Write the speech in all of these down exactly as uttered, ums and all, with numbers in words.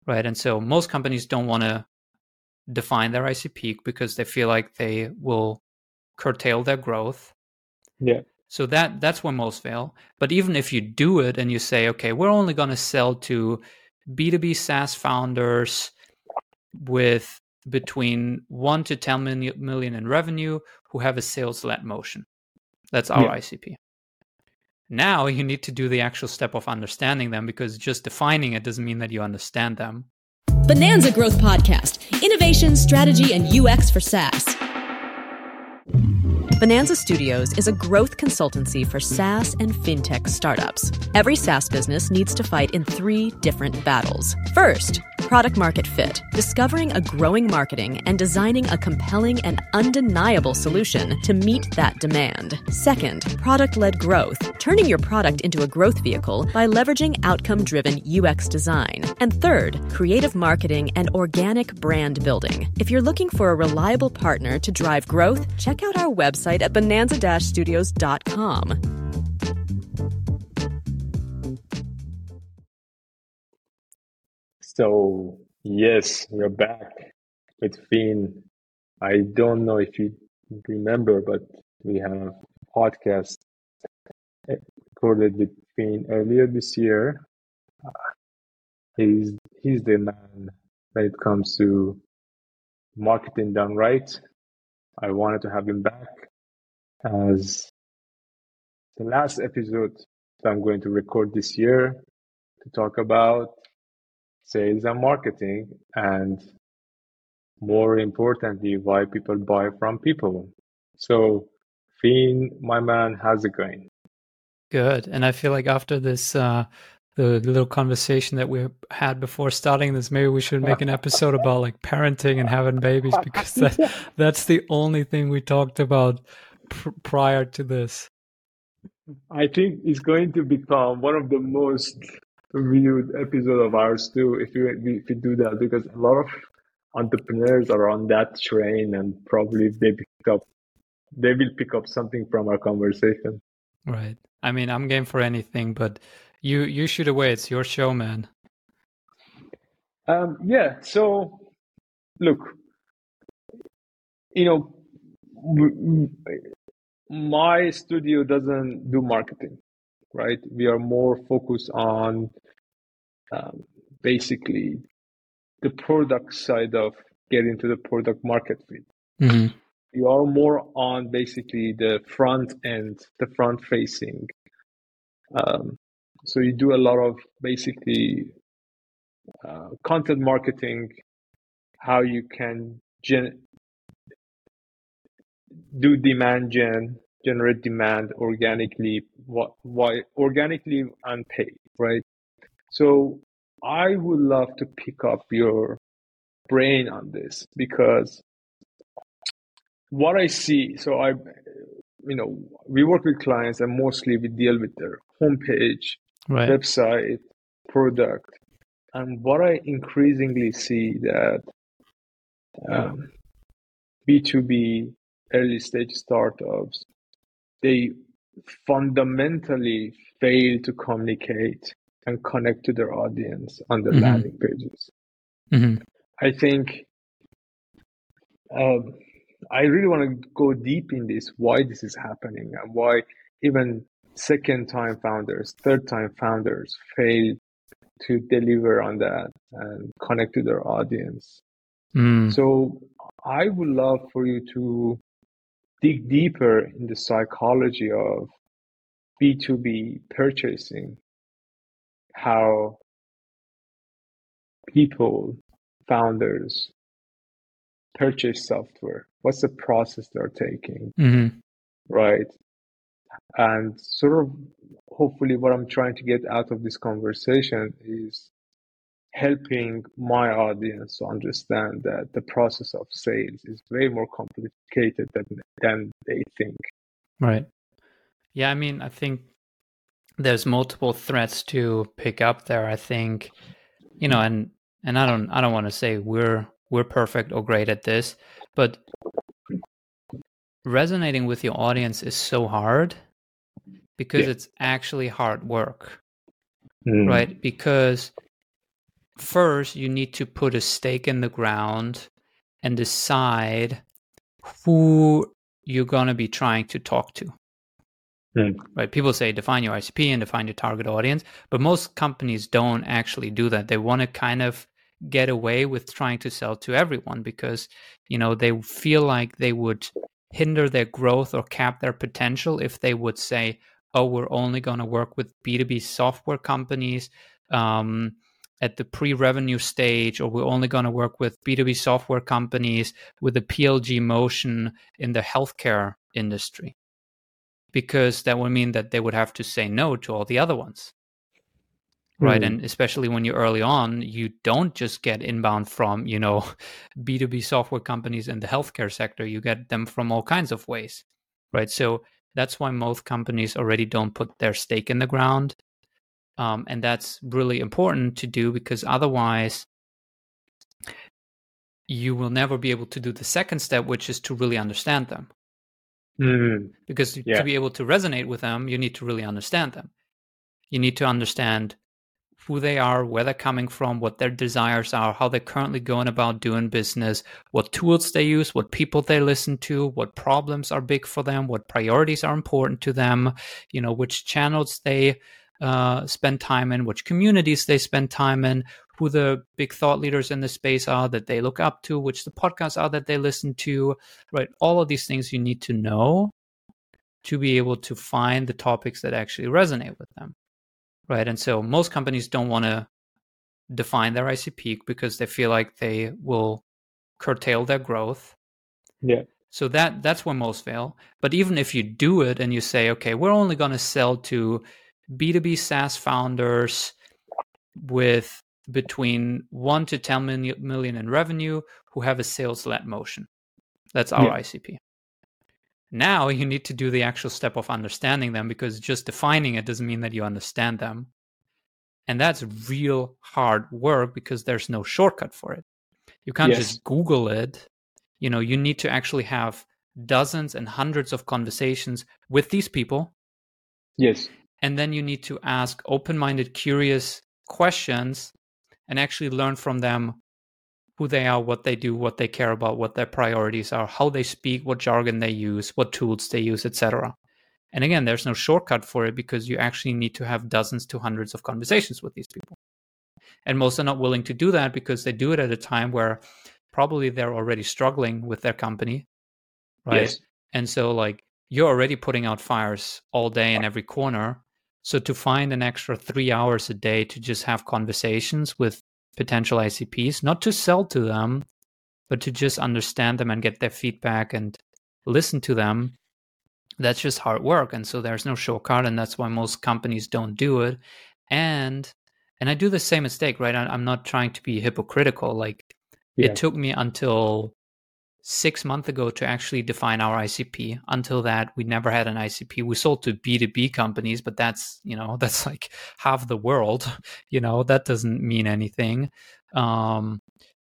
right? And so most companies don't want to define their I C P because they feel like they will curtail their growth. Yeah. So that that's where most fail. But even if you do it and you say, okay, we're only going to sell to B two B SaaS founders with between one to ten million in revenue who have a sales-led motion. That's our Yeah. I C P. Now you need to do the actual step of understanding them, because just defining it doesn't mean that you understand them. Bonanza Growth Podcast. Innovation, strategy, and U X for SaaS. Bonanza Studios is a growth consultancy for SaaS and fintech startups. Every SaaS business needs to fight in three different battles. First, product market fit, discovering a growing marketing and designing a compelling and undeniable solution to meet that demand. Second, product-led growth, turning your product into a growth vehicle by leveraging outcome-driven U X design. And third, creative marketing and organic brand building. If you're looking for a reliable partner to drive growth, check out our website at bonanza dash studios dot com. So, yes, we're back with Finn. I don't know if you remember, but we have a podcast recorded with Finn earlier this year. Uh, he's, he's the man when it comes to marketing done right. I wanted to have him back as the last episode that I'm going to record this year to talk about sales and marketing, and more importantly, why people buy from people. So, Finn, my man, how's it going? Good. And I feel like after this, uh, the little conversation that we had before starting this, maybe we should make an episode about like parenting and having babies, because that, that's the only thing we talked about pr- prior to this. I think it's going to become one of the most viewed episode of ours too, if you if you do that, because a lot of entrepreneurs are on that train, and probably they pick up they will pick up something from our conversation. Right. I mean, I'm game for anything, but you you shoot away. It's your show, man. Um. Yeah. So, look, you know, my studio doesn't do marketing, right? We are more focused on um, basically the product side of getting to the product market fit. Mm-hmm. You are more on basically the front end, the front facing. Um, so you do a lot of basically uh, content marketing, how you can gen- do demand gen, generate demand organically, what, why organically and paid, right? So I would love to pick up your brain on this, because what I see, so I, you know, we work with clients and mostly we deal with their homepage, right. website, product. And what I increasingly see that um, B two B early stage startups, they fundamentally fail to communicate and connect to their audience on their mm-hmm. landing pages. Mm-hmm. I think um, I really want to go deep in this, why this is happening, and why even second-time founders, third-time founders fail to deliver on that and connect to their audience. Mm. So I would love for you to dig deeper in the psychology of B two B purchasing, how people, founders, purchase software. What's the process they're taking, mm-hmm. right? And sort of hopefully what I'm trying to get out of this conversation is helping my audience to understand that the process of sales is way more complicated than, than they think. Right. Yeah, I mean, I think there's multiple threads to pick up there. I think, you know, and and I don't I don't want to say we're we're perfect or great at this, but resonating with your audience is so hard because yeah. it's actually hard work, mm. right? Because first you need to put a stake in the ground and decide who you're going to be trying to talk to. Mm. Right? People say define your I C P and define your target audience, but most companies don't actually do that. They want to kind of get away with trying to sell to everyone because, you know, they feel like they would hinder their growth or cap their potential if they would say, oh, we're only going to work with B two B software companies um, at the pre-revenue stage, or we're only going to work with B two B software companies with a P L G motion in the healthcare industry, because that would mean that they would have to say no to all the other ones. Right. Mm. And especially when you're early on, you don't just get inbound from, you know, B two B software companies in the healthcare sector. You get them from all kinds of ways. Right. So that's why most companies already don't put their stake in the ground. Um, and that's really important to do, because otherwise you will never be able to do the second step, which is to really understand them. Mm. Because Yeah. to be able to resonate with them, you need to really understand them. You need to understand who they are, where they're coming from, what their desires are, how they're currently going about doing business, what tools they use, what people they listen to, what problems are big for them, what priorities are important to them, you know, which channels they uh, spend time in, which communities they spend time in, who the big thought leaders in the space are that they look up to, which the podcasts are that they listen to, right? All of these things you need to know to be able to find the topics that actually resonate with them. Right. And so most companies don't want to define their I C P because they feel like they will curtail their growth. Yeah. So that that's where most fail. But even if you do it and you say, okay, we're only going to sell to B two B SaaS founders with between one to ten million in revenue who have a sales-led motion. That's our Yeah. I C P. Now you need to do the actual step of understanding them, because just defining it doesn't mean that you understand them. And that's real hard work because there's no shortcut for it. You can't Yes. just Google it. You know, you need to actually have dozens and hundreds of conversations with these people. Yes. And then you need to ask open-minded, curious questions and actually learn from them who they are, what they do, what they care about, what their priorities are, how they speak, what jargon they use, what tools they use, et cetera. And again, there's no shortcut for it because you actually need to have dozens to hundreds of conversations with these people. And most are not willing to do that because they do it at a time where probably they're already struggling with their company, right? Yes. And so like you're already putting out fires all day in every corner. So to find an extra three hours a day to just have conversations with potential I C Ps, not to sell to them, but to just understand them and get their feedback and listen to them, that's just hard work. And so there's no shortcut, and that's why most companies don't do it. And and I do the same mistake, right? I, I'm not trying to be hypocritical. Like Yeah. it took me until six months ago to actually define our I C P. Until that, we never had an I C P. We sold to B two B companies, but that's, you know, that's like half the world. You know, that doesn't mean anything. Um,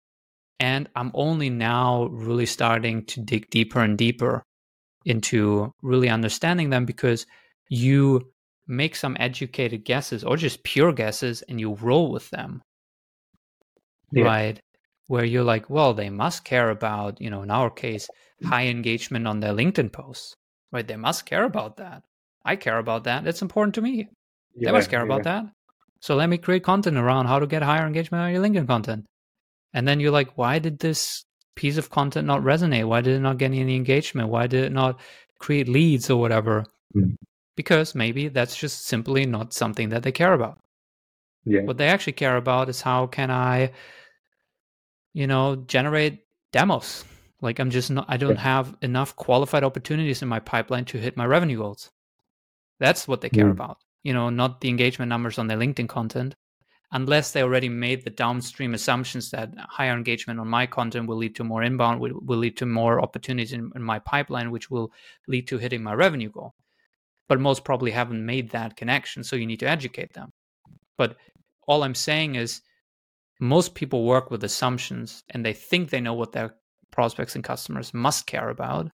and I'm only now really starting to dig deeper and deeper into really understanding them, because you make some educated guesses or just pure guesses and you roll with them. Yeah. Right? Where you're like, well, they must care about, you know, in our case, high engagement on their LinkedIn posts, right? They must care about that. I care about that. It's important to me. Yeah. They must care yeah. about that. So let me create content around how to get higher engagement on your LinkedIn content. And then you're like, why did this piece of content not resonate? Why did it not get any engagement? Why did it not create leads or whatever? Mm. Because maybe that's just simply not something that they care about. Yeah. What they actually care about is how can I, you know, generate demos. Like I'm just not, I don't Yeah. have enough qualified opportunities in my pipeline to hit my revenue goals. That's what they care Mm. about, you know, not the engagement numbers on their LinkedIn content, unless they already made the downstream assumptions that higher engagement on my content will lead to more inbound, will, will lead to more opportunities in, in my pipeline, which will lead to hitting my revenue goal. But most probably haven't made that connection. So you need to educate them. But all I'm saying is most people work with assumptions and they think they know what their prospects and customers must care about,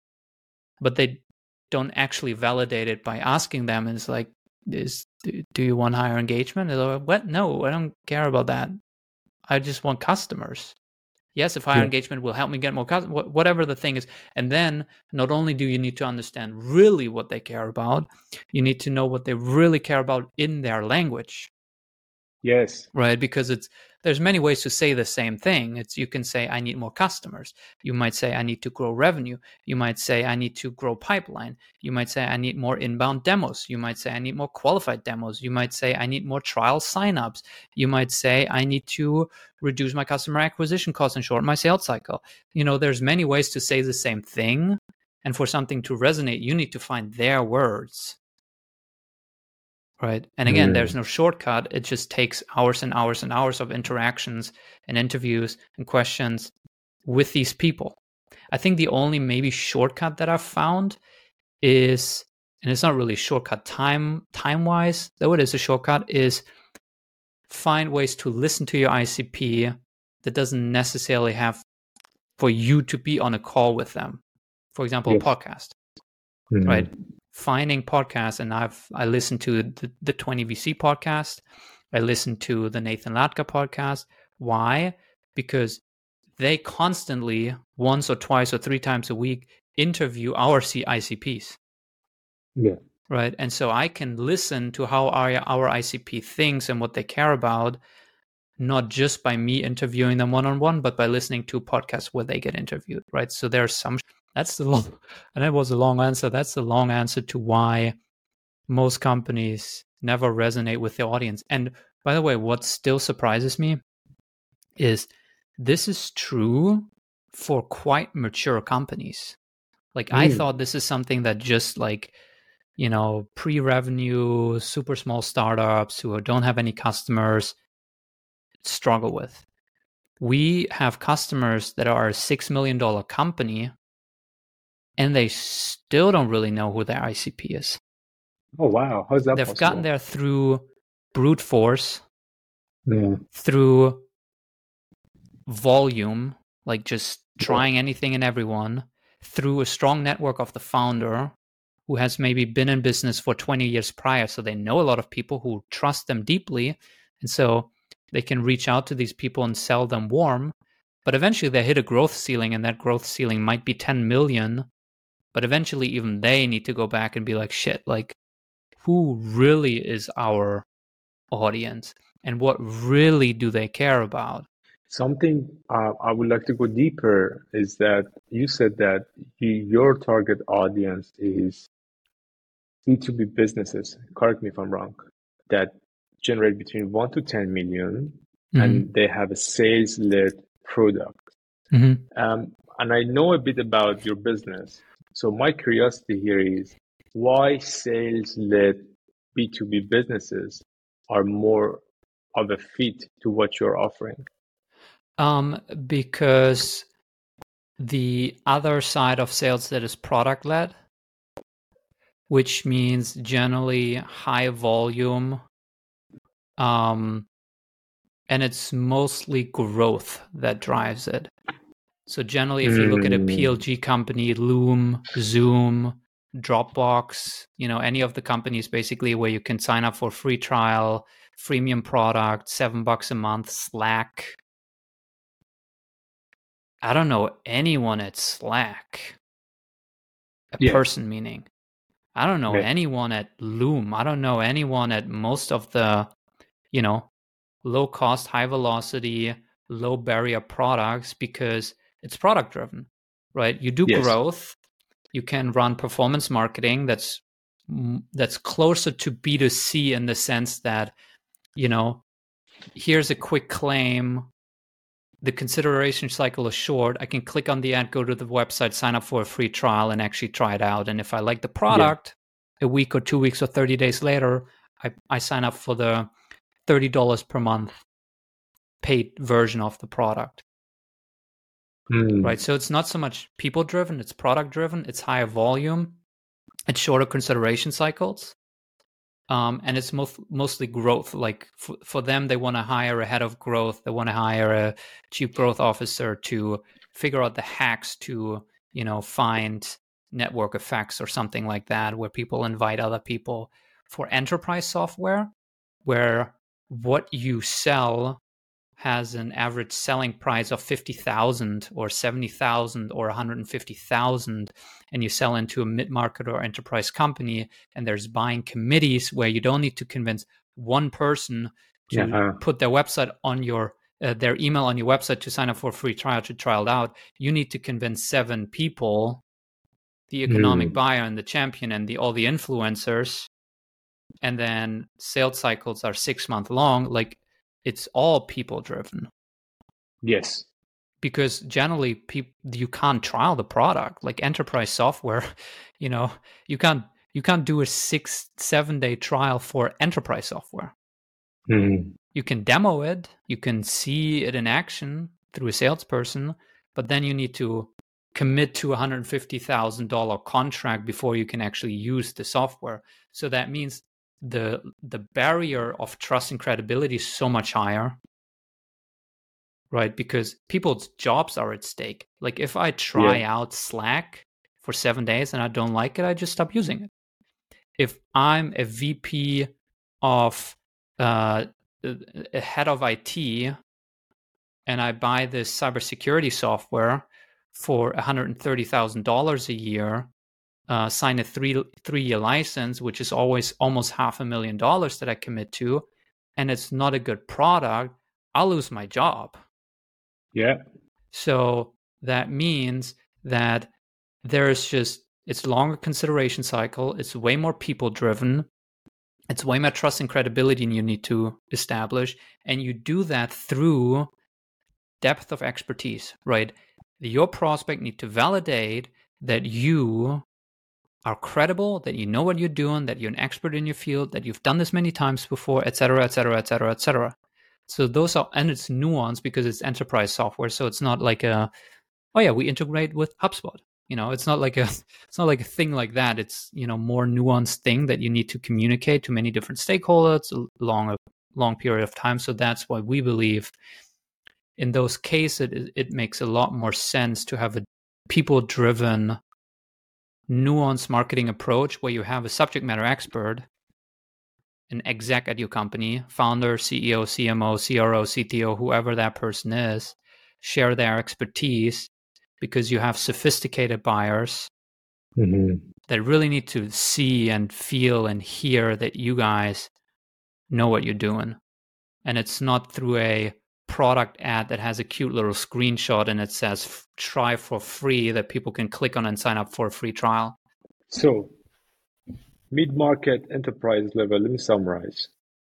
but they don't actually validate it by asking them. And it's like, is, do, do you want higher engagement? They're like, what? No, I don't care about that. I just want customers. Yes, if higher Yeah. engagement will help me get more customers, whatever the thing is. And then not only do you need to understand really what they care about, you need to know what they really care about in their language. Yes. Right, because it's there's many ways to say the same thing. It's you can say I need more customers. You might say I need to grow revenue. You might say I need to grow pipeline. You might say I need more inbound demos. You might say I need more qualified demos. You might say I need more trial signups. You might say I need to reduce my customer acquisition costs and shorten my sales cycle. You know, there's many ways to say the same thing, and for something to resonate, you need to find their words. Right. And again, mm. there's no shortcut. It just takes hours and hours and hours of interactions and interviews and questions with these people. I think the only maybe shortcut that I've found is, and it's not really a shortcut time, time-wise, though it is a shortcut, is find ways to listen to your I C P that doesn't necessarily have for you to be on a call with them. For example, yes. a podcast, mm-hmm. right? Finding podcasts, and I've I listened to the, the twenty V C podcast. I listened to the Nathan Latka podcast. Why? Because they constantly, once or twice or three times a week, interview our I C Ps. Yeah. Right. And so I can listen to how our, our I C P thinks and what they care about, not just by me interviewing them one-on-one, but by listening to podcasts where they get interviewed. Right. So there's some. That's the long, and that was a long answer. That's the long answer to why most companies never resonate with the audience. And by the way, what still surprises me is this is true for quite mature companies. Like mm. I thought this is something that just like, you know, pre-revenue, super small startups who don't have any customers struggle with. We have customers that are a six million dollars company, and they still don't really know who their I C P is. Oh, wow. How's that They've possible? gotten there through brute force, yeah. through volume, like just trying yeah. anything and everyone, through a strong network of the founder who has maybe been in business for twenty years prior. So they know a lot of people who trust them deeply. And so they can reach out to these people and sell them warm. But eventually they hit a growth ceiling, and that growth ceiling might be ten million. But eventually even they need to go back and be like, shit, like who really is our audience and what really do they care about? Something uh, I would like to go deeper is that you said that you, your target audience is B two B businesses, correct me if I'm wrong, that generate between one to ten million mm-hmm. and they have a sales-led product. Mm-hmm. Um, and I know a bit about your business. So my curiosity here is why sales-led B two B businesses are more of a fit to what you're offering? Um, because the other side of sales that is product-led, which means generally high volume, um, and it's mostly growth that drives it. So generally, if you look at a P L G company, Loom, Zoom, Dropbox, you know, any of the companies basically where you can sign up for free trial, freemium product, seven bucks a month, Slack. I don't know anyone at Slack. A yeah. person meaning. I don't know yeah. anyone at Loom. I don't know anyone at most of the, you know, low cost, high velocity, low barrier products because it's product driven, right? You do yes. growth. You can run performance marketing that's that's closer to B two C in the sense that, you know, here's a quick claim. The consideration cycle is short. I can click on the ad, go to the website, sign up for a free trial, and actually try it out. And if I like the product, yeah. a week or two weeks or thirty days later, I, I sign up for the thirty dollars per month paid version of the product. Mm. Right. So it's not so much people driven, it's product driven, it's higher volume, it's shorter consideration cycles. Um, and it's most, mostly growth. Like for, for them, they want to hire a head of growth. They want to hire a chief growth officer to figure out the hacks to, you know, find network effects or something like that, where people invite other people. For enterprise software, where what you sell has an average selling price of fifty thousand or seventy thousand or one hundred fifty thousand, and you sell into a mid-market or enterprise company, and there's buying committees where you don't need to convince one person to Yeah. put their website on your uh, their email on your website to sign up for a free trial to trial it out. You need to convince seven people, the economic Mm. buyer and the champion and the all the influencers, and then sales cycles are six months long. Like, it's all people driven, Yes. because generally people, you can't trial the product. Like enterprise software, you know, you can't you can't do a six seven day trial for enterprise software. Mm. You can demo it, you can see it in action through a salesperson, but then you need to commit to a one hundred fifty thousand dollars contract before you can actually use the software. So that means the the barrier of trust and credibility is so much higher, right? Because people's jobs are at stake. Like if I try Yeah. out Slack for seven days and I don't like it, I just stop using it. If I'm a V P of uh, a head of I T and I buy this cybersecurity software for one hundred thirty thousand dollars a year, uh, sign a three three year license, which is always almost half a million dollars that I commit to, and it's not a good product, I'll lose my job. Yeah. So that means that there's just, it's longer consideration cycle, it's way more people driven, it's way more trust and credibility you need to establish, and you do that through depth of expertise, right? Your prospect need to validate that you are credible, that you know what you're doing, that you're an expert in your field, that you've done this many times before, et cetera, et cetera, et cetera, et cetera. So those are, and it's nuanced because it's enterprise software. So it's not like a, oh yeah, we integrate with HubSpot. You know, it's not like a, it's not like a thing like that. It's, you know, more nuanced thing that you need to communicate to many different stakeholders along a long period of time. So that's why we believe in those cases, it, it makes a lot more sense to have a people-driven, nuanced marketing approach where you have a subject matter expert, an exec at your company, founder, C E O, C M O, C R O, C T O, whoever that person is, share their expertise, because you have sophisticated buyers Mm-hmm. that really need to see and feel and hear that you guys know what you're doing. And it's not through a product ad that has a cute little screenshot and it says try for free that people can click on and sign up for a free trial. So, mid-market enterprise level, let me summarize.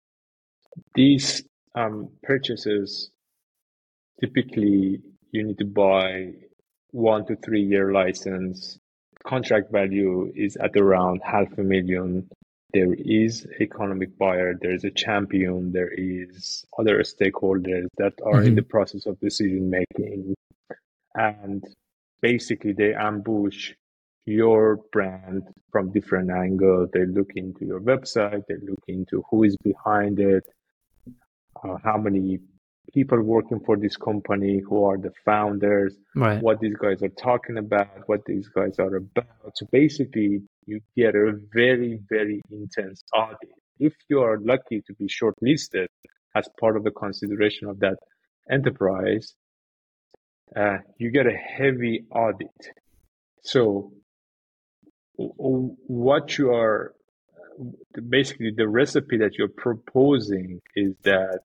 These um, purchases, typically you need to buy one to three year license. Contract value is at around half a million. There is economic buyer, there is a champion, there is other stakeholders that are mm-hmm. in the process of decision making. And basically they ambush your brand from different angles. They look into your website, they look into who is behind it, uh, how many people working for this company, who are the founders, right. what these guys are talking about, what these guys are about. So basically, you get a very, very intense audit. If you are lucky to be shortlisted as part of the consideration of that enterprise, uh, you get a heavy audit. So what you are, basically the recipe that you're proposing is that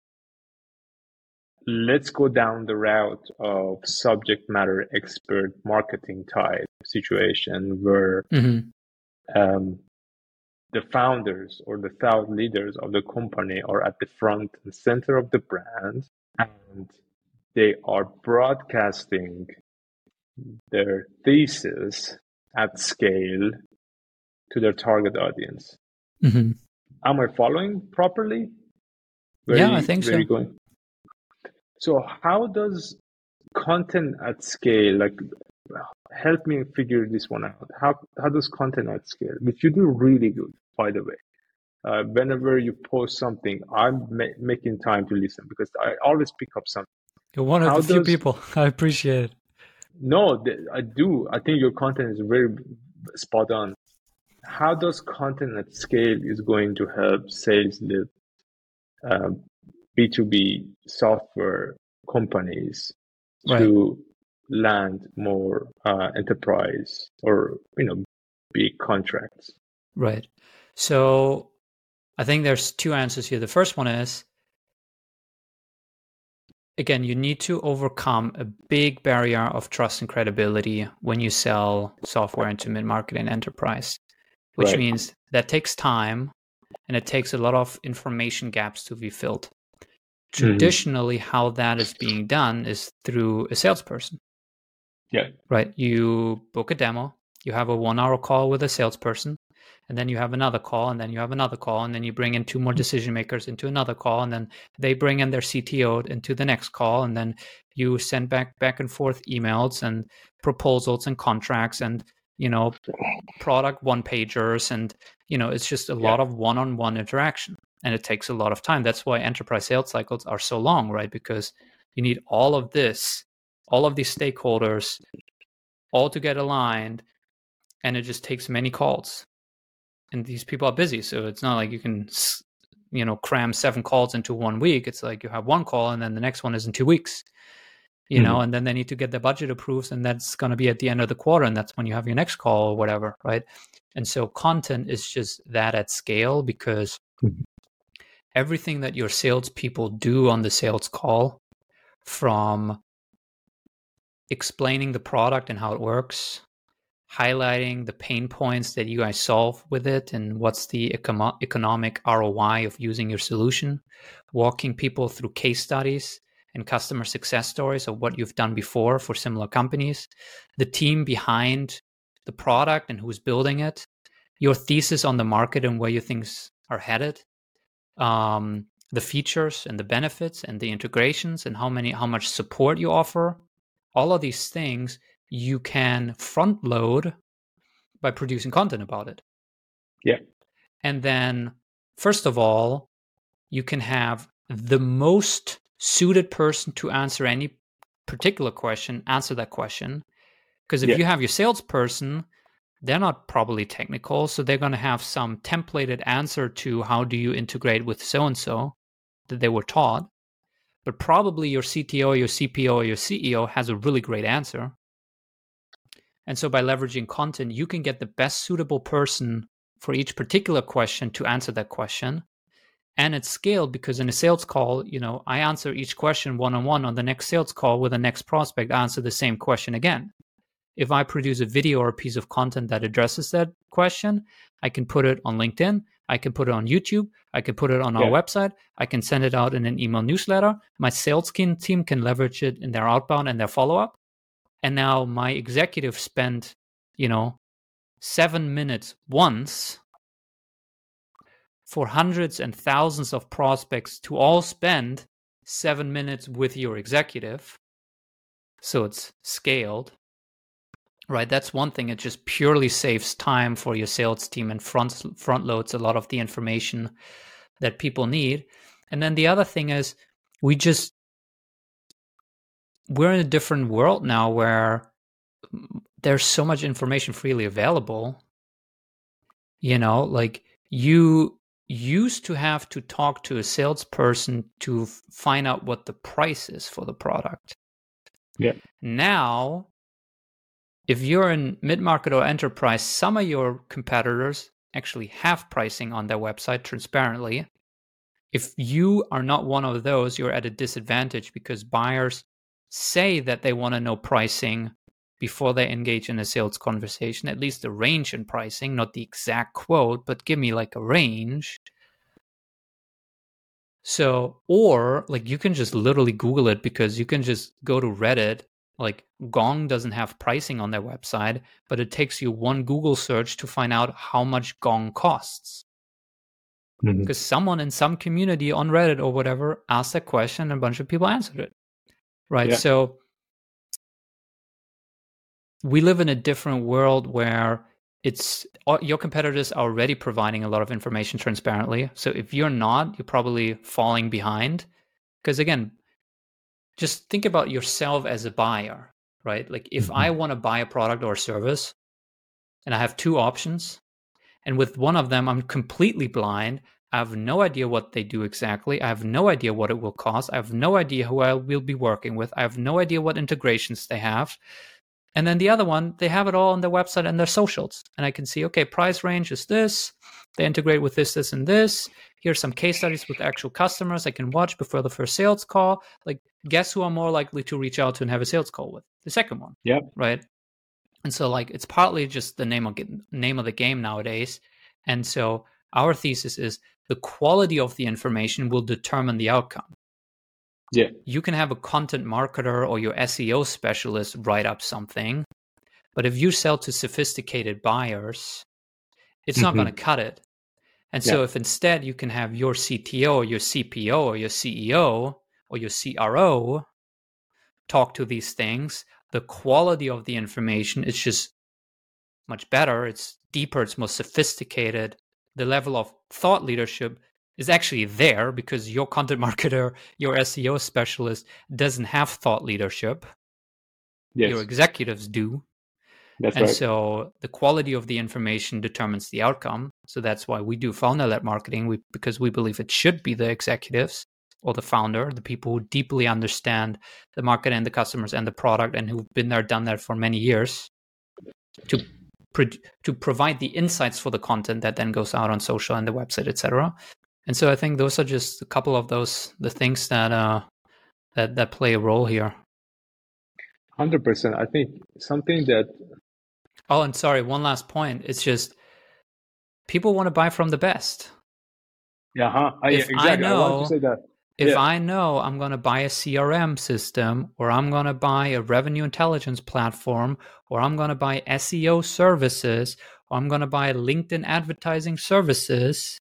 let's go down the route of subject matter expert marketing type situation where mm-hmm. um, the founders or the thought leaders of the company are at the front and center of the brand, and they are broadcasting their thesis at scale to their target audience. Mm-hmm. Am I following properly? Where yeah, you, I think where so. You going? So how does content at scale, like, help me figure this one out. How how does content at scale, which you do really good, by the way. Uh, whenever you post something, I'm ma- making time to listen because I always pick up something. You're one of how the few does, people. I appreciate it. No, th- I do. I think your content is very spot on. How does content at scale is going to help sales lead um, B two B software companies Right. to land more uh, enterprise or, you know, big contracts? Right. So I think there's two answers here. The first one is, again, you need to overcome a big barrier of trust and credibility when you sell software into mid-market and enterprise, which Right. means that takes time and it takes a lot of information gaps to be filled. Traditionally, mm-hmm. how that is being done is through a salesperson. Yeah. Right. You book a demo, you have a one hour call with a salesperson, and then you have another call, and then you have another call, and then you bring in two more decision makers into another call, and then they bring in their C T O into the next call, and then you send back back and forth emails and proposals and contracts and, you know, product one pagers, and, you know, it's just a yeah. lot of one-on-one interaction, and it takes a lot of time. That's why enterprise sales cycles are so long, right? Because you need all of this, all of these stakeholders all to get aligned, and it just takes many calls. And these people are busy, so it's not like you can, you know, cram seven calls into one week. It's like you have one call, and then the next one is in two weeks, you mm-hmm. know, and then they need to get their budget approved, and that's going to be at the end of the quarter, and that's when you have your next call or whatever, right? And so content is just that at scale, because mm-hmm. everything that your salespeople do on the sales call, from explaining the product and how it works, highlighting the pain points that you guys solve with it and what's the econo- economic R O I of using your solution, walking people through case studies and customer success stories of what you've done before for similar companies, the team behind the product and who's building it, your thesis on the market and where you think are headed, um, the features and the benefits and the integrations and how many, how much support you offer. All of these things you can front load by producing content about it. Yeah. And then, first of all, you can have the most suited person to answer any particular question, answer that question. Because if yeah. you have your salesperson, they're not probably technical, so they're going to have some templated answer to how do you integrate with so-and-so that they were taught. But probably your C T O, your C P O, or your C E O has a really great answer. And so by leveraging content, you can get the best suitable person for each particular question to answer that question. And it's scaled because in a sales call, you know, I answer each question one-on-one. On the next sales call with the next prospect, I answer the same question again. If I produce a video or a piece of content that addresses that question, I can put it on LinkedIn, I can put it on YouTube, I can put it on our yeah. website, I can send it out in an email newsletter. My sales team can leverage it in their outbound and their follow-up. And now my executives spend, you know, seven minutes once for hundreds and thousands of prospects to all spend seven minutes with your executive. So it's scaled, right? That's one thing. It just purely saves time for your sales team and front front loads a lot of the information that people need. And then the other thing is we just, we're in a different world now where there's so much information freely available. You know, like you used to have to talk to a salesperson to find out what the price is for the product. Yeah. Now, if you're in mid-market or enterprise, some of your competitors actually have pricing on their website transparently. If you are not one of those, you're at a disadvantage because buyers say that they want to know pricing before they engage in a sales conversation, at least a range in pricing, not the exact quote, but give me like a range. So, or like you can just literally Google it, because you can just go to Reddit. Like Gong doesn't have pricing on their website, but it takes you one Google search to find out how much Gong costs. Mm-hmm. Because someone in some community on Reddit or whatever asked that question and a bunch of people answered it. Right. Yeah. So we live in a different world where it's your competitors are already providing a lot of information transparently. So if you're not, you're probably falling behind. Because again, just think about yourself as a buyer, right? Like if mm-hmm. I want to buy a product or a service and I have two options, and with one of them I'm completely blind, I have no idea what they do exactly. I have no idea what it will cost. I have no idea who I will be working with. I have no idea what integrations they have. And then the other one, they have it all on their website and their socials. And I can see, okay, price range is this. They integrate with this, this, and this. Here's some case studies with actual customers I can watch before the first sales call. Like, guess who I'm more likely to reach out to and have a sales call with? The second one. Yep. Right. And so, like, it's partly just the name of name of the game nowadays. And so our thesis is the quality of the information will determine the outcome. Yeah. You can have a content marketer or your S E O specialist write up something, but if you sell to sophisticated buyers, it's mm-hmm. not going to cut it. And so yeah. if instead you can have your C T O or your C P O or your C E O or your C R O talk to these things, the quality of the information is just much better. It's deeper. It's more sophisticated. The level of thought leadership is actually there because your content marketer, your S E O specialist doesn't have thought leadership. Yes. Your executives do. That's and right. so the quality of the information determines the outcome. So that's why we do founder-led marketing, we, because we believe it should be the executives or the founder, the people who deeply understand the market and the customers and the product and who've been there, done that for many years to, pro- to provide the insights for the content that then goes out on social and the website, et cetera. And so I think those are just a couple of those, the things that uh, that, that play a role here. one hundred percent. I think something that... Oh, and sorry, one last point. It's just people want to buy from the best. Yeah, huh? I, if exactly. I know, I want to say that. If yeah. I know I'm going to buy a C R M system, or I'm going to buy a revenue intelligence platform, or I'm going to buy S E O services, or I'm going to buy LinkedIn advertising services,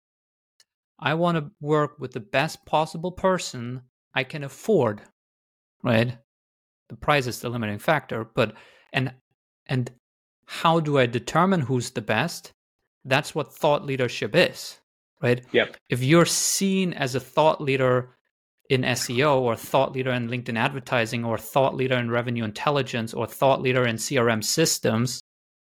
I want to work with the best possible person I can afford, right? The price is the limiting factor, but and and how do I determine who's the best? That's what thought leadership is, right? Yep. If you're seen as a thought leader in S E O or thought leader in LinkedIn advertising or thought leader in revenue intelligence or thought leader in C R M systems,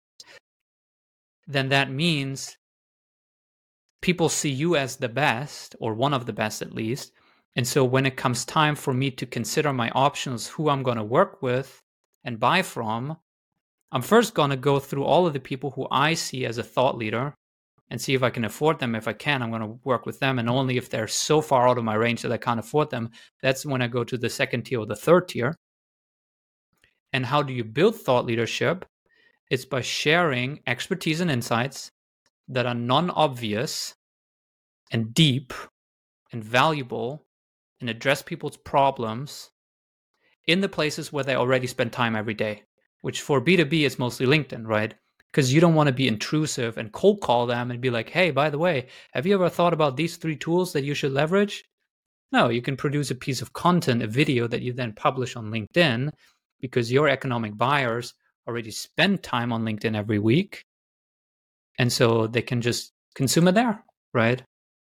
then that means people see you as the best, or one of the best at least. And so when it comes time for me to consider my options, who I'm going to work with and buy from, I'm first going to go through all of the people who I see as a thought leader and see if I can afford them. If I can, I'm going to work with them. And only if they're so far out of my range that I can't afford them, that's when I go to the second tier or the third tier. And how do you build thought leadership? It's by sharing expertise and insights that are non-obvious and deep and valuable and address people's problems in the places where they already spend time every day, which for B two B is mostly LinkedIn, right? Because you don't want to be intrusive and cold call them and be like, hey, by the way, have you ever thought about these three tools that you should leverage? No, you can produce a piece of content, a video that you then publish on LinkedIn because your economic buyers already spend time on LinkedIn every week. And so they can just consume it there, right?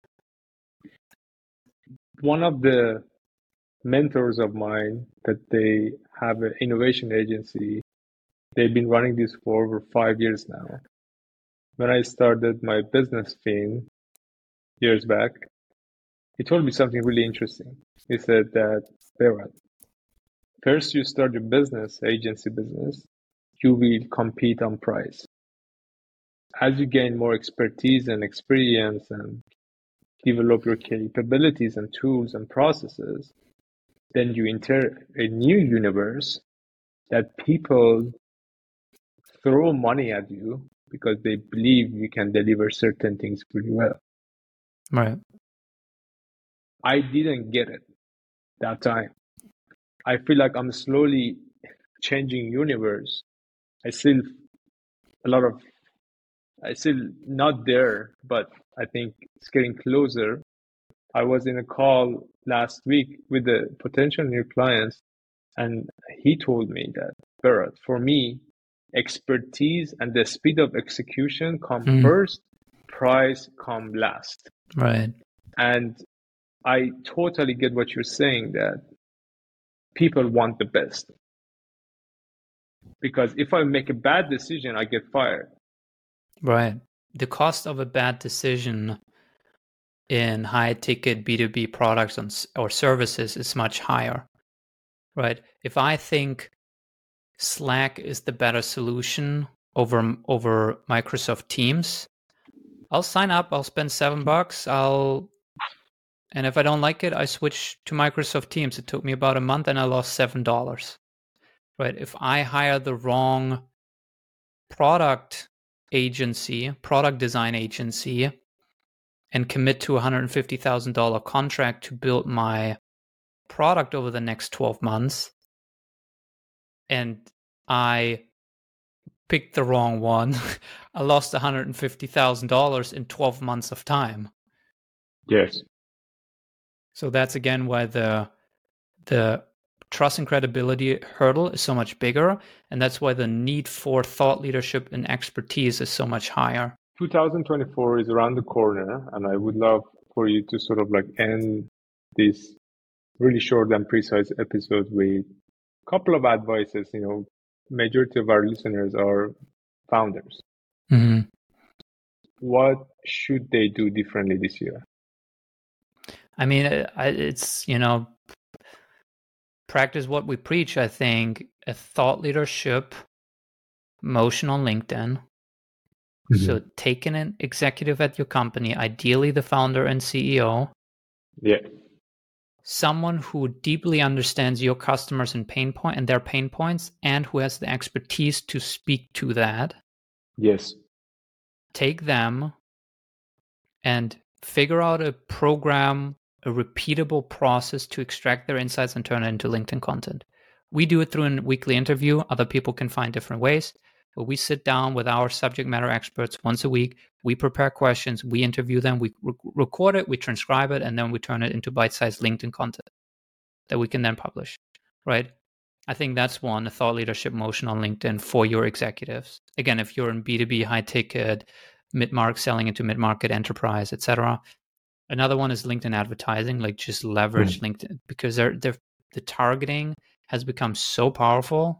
One of the mentors of mine that they have an innovation agency, they've been running this for over five years now. When I started my business Fin years back, he told me something really interesting. He said that, Berat, first you start your business, agency business, you will compete on price. As you gain more expertise and experience and develop your capabilities and tools and processes, then you enter a new universe that people throw money at you because they believe you can deliver certain things pretty well. Right. I didn't get it that time. I feel like I'm slowly changing universe. I still a lot of I still not there, but I think it's getting closer. I was in a call last week with the potential new clients, and he told me that, Berat, for me, expertise and the speed of execution come mm. first, price come last. Right. And I totally get what you're saying, that people want the best. Because if I make a bad decision, I get fired. Right. The cost of a bad decision in high ticket B two B products or services is much higher, right? If I think Slack is the better solution over over Microsoft Teams, I'll sign up, I'll spend seven bucks, I'll and if I don't like it, I switch to Microsoft Teams. It took me about a month and I lost seven dollars. Right? If I hire the wrong product agency, product design agency, and commit to a one hundred fifty thousand dollars contract to build my product over the next twelve months, and I picked the wrong one, I lost one hundred fifty thousand dollars in twelve months of time. Yes. So that's again why the the trust and credibility hurdle is so much bigger, and that's why the need for thought leadership and expertise is so much higher. two thousand twenty-four is around the corner, and I would love for you to sort of like end this really short and precise episode with a couple of advices. You know, majority of our listeners are founders. Mm-hmm. What should they do differently this year? I mean, it's, you know, practice what we preach. I think a thought leadership motion on LinkedIn. Mm-hmm. So taking an executive at your company, ideally the founder and C E O. Yeah. Someone who deeply understands your customers and pain point and their pain points, and who has the expertise to speak to that. Yes. Take them and figure out a program, a repeatable process to extract their insights and turn it into LinkedIn content. We do it through a weekly interview. Other people can find different ways. But we sit down with our subject matter experts once a week. We prepare questions. We interview them. We re- record it. We transcribe it. And then we turn it into bite-sized LinkedIn content that we can then publish, right? I think that's one, a thought leadership motion on LinkedIn for your executives. Again, if you're in B two B, high ticket, mid-market, selling into mid-market enterprise, et cetera. Another one is LinkedIn advertising, like just leverage mm. LinkedIn, because they're, they're, the targeting has become so powerful.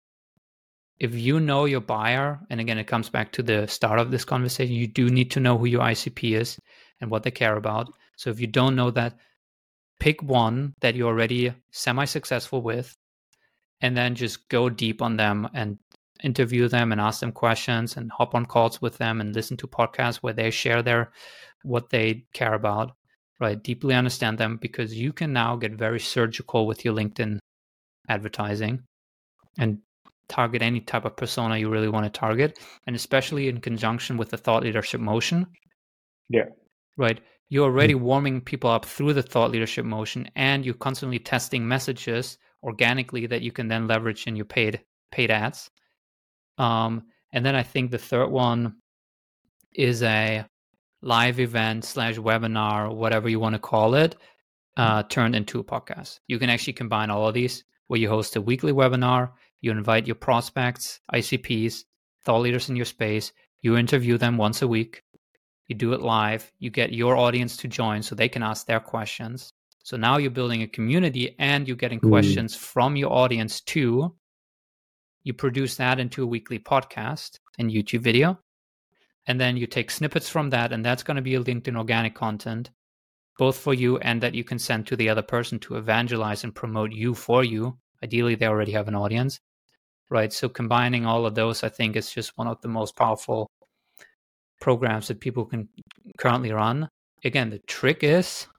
If you know your buyer, and again, it comes back to the start of this conversation, you do need to know who your I C P is and what they care about. So if you don't know that, pick one that you're already semi-successful with, and then just go deep on them and interview them and ask them questions and hop on calls with them and listen to podcasts where they share their what they care about, right? Deeply understand them, because you can now get very surgical with your LinkedIn advertising and target any type of persona you really want to target, and especially in conjunction with the thought leadership motion. Yeah. Right. You're already mm-hmm. warming people up through the thought leadership motion, and you're constantly testing messages organically that you can then leverage in your paid paid ads. Um, and then I think the third one is a live event slash webinar, whatever you want to call it, uh, turned into a podcast. You can actually combine all of these, where you host a weekly webinar, you invite your prospects, I C Ps, thought leaders in your space, you interview them once a week, you do it live, you get your audience to join so they can ask their questions. So now you're building a community and you're getting mm. questions from your audience too. You produce that into a weekly podcast and YouTube video. And then you take snippets from that, and that's going to be a LinkedIn organic content, both for you and that you can send to the other person to evangelize and promote you for you. Ideally, they already have an audience, right? So combining all of those, I think, is just one of the most powerful programs that people can currently run. Again, the trick is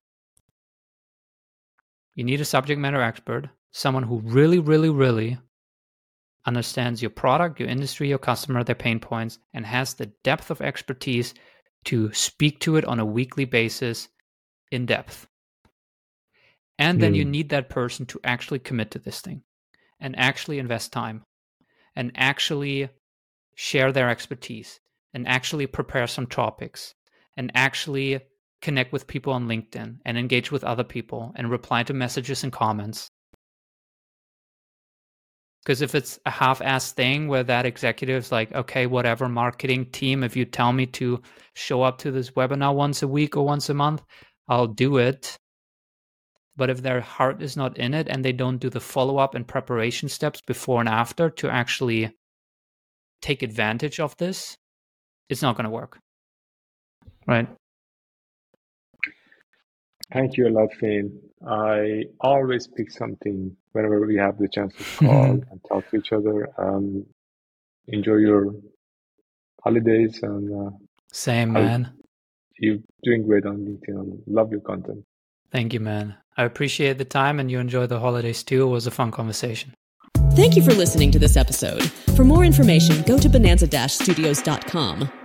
you need a subject matter expert, someone who really, really, really understands your product, your industry, your customer, their pain points, and has the depth of expertise to speak to it on a weekly basis in depth. And then mm. you need that person to actually commit to this thing and actually invest time and actually share their expertise and actually prepare some topics and actually connect with people on LinkedIn and engage with other people and reply to messages and comments. Because if it's a half-assed thing where that executive's like, okay, whatever, marketing team, if you tell me to show up to this webinar once a week or once a month, I'll do it. But if their heart is not in it and they don't do the follow-up and preparation steps before and after to actually take advantage of this, it's not going to work. Right? Thank you a lot, Finn. I always pick something whenever we have the chance to call and talk to each other. Um, enjoy your holidays and uh, Same, I'll, man. you're doing great on LinkedIn. I love your content. Thank you, man. I appreciate the time and you enjoy the holidays too. It was a fun conversation. Thank you for listening to this episode. For more information, go to bonanza dash studios dot com.